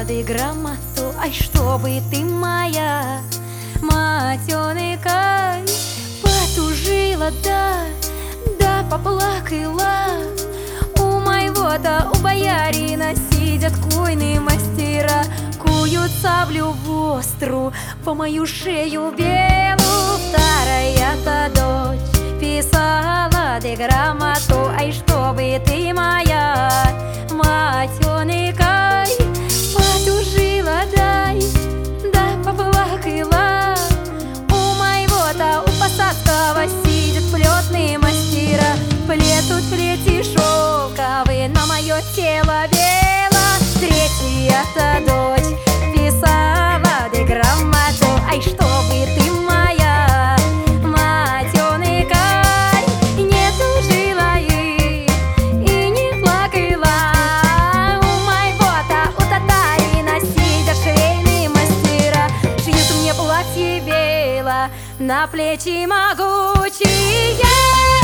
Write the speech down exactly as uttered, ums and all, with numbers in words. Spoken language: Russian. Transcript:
лады грамоту, ай, чтобы ты моя матёнка потужила, да, да поплакала. У моего-то, у боярина сидят куйные мастера, куют саблю востру по мою шею белую. Вторая-то дочь писала ты грамоту, ай, чтобы ты моя матёнка потужила, дай, да поплакала. У моего-то, у посадского сидят плетные мастера, плетут плети шелковые на мое тело бело. Третья-то дочь писала ты грамоту, ай, чтобы ты моя матёнка не тужила и, и не плакала. У моего-то, у татарина сидят швейные мастера, шьют мне платье бело на плечи могучие.